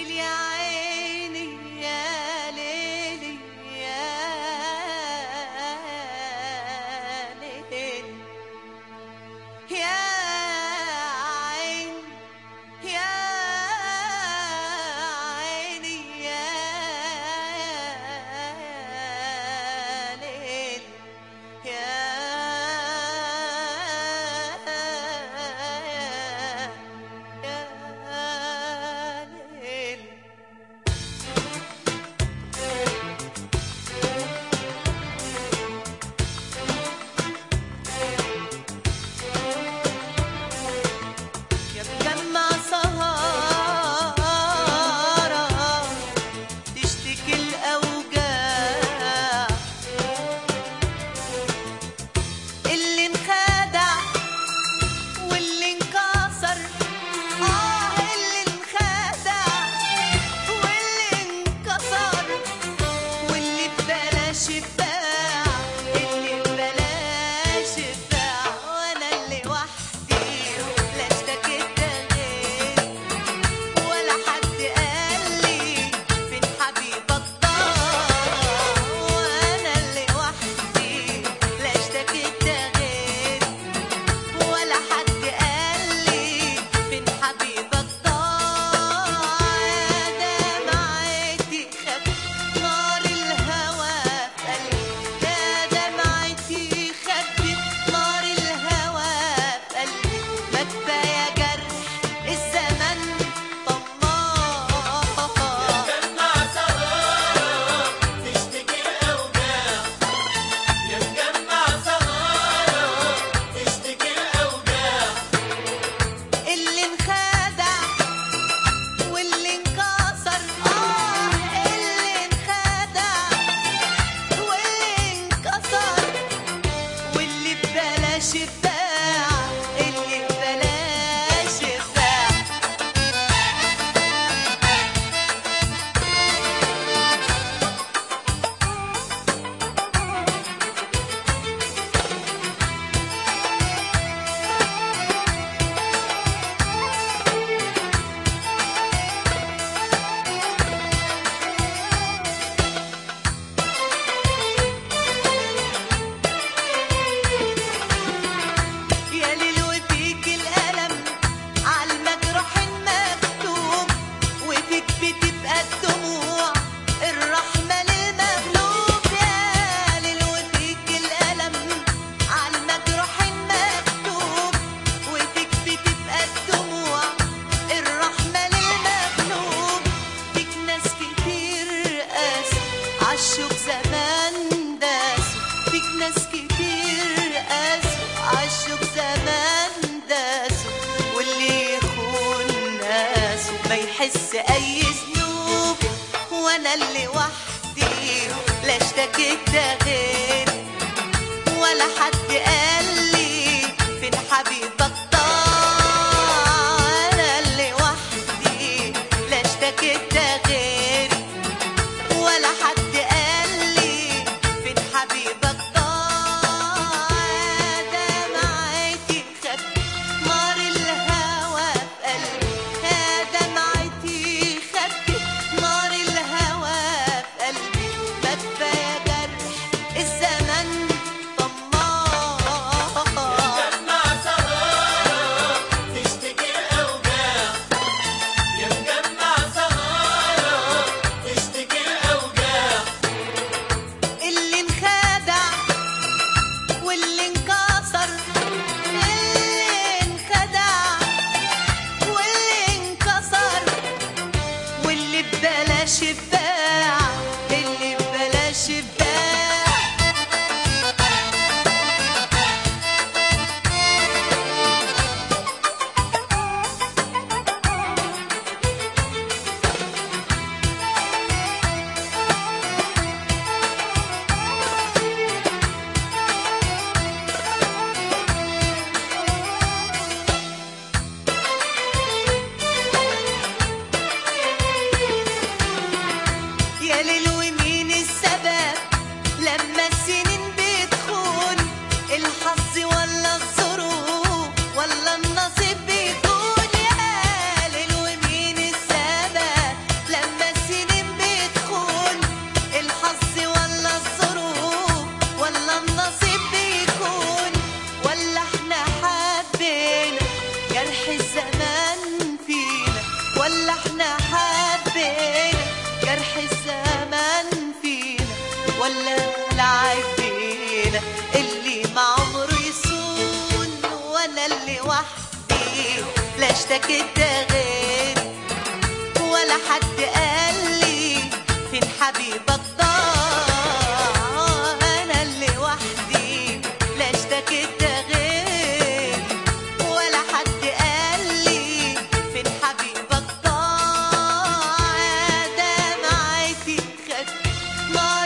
احس اي ذنوب وانا اللي وحدي، لا اشتكيت غير ولا حد قال لي فين حبيبك ضاع. انا اللي وحدي لا اشتكيت غير ولا حد قال لي فين حبيبك ضاع. دمعتي خفت نار الهوى في قلبي، يا دمعتي خفت نار الهوى في قلبي. ما كفاية جرح الزمن طماع. ولا لعب بينا اللي ما عمره يسون، وانا اللي وحدي لا اشتكيت غير ولا حد قال لي فين حبيبك ضاع. انا اللي وحدي لا اشتكيت غير ولا حد قال لي فين حبيبك ضاع. دمعتي خدت نار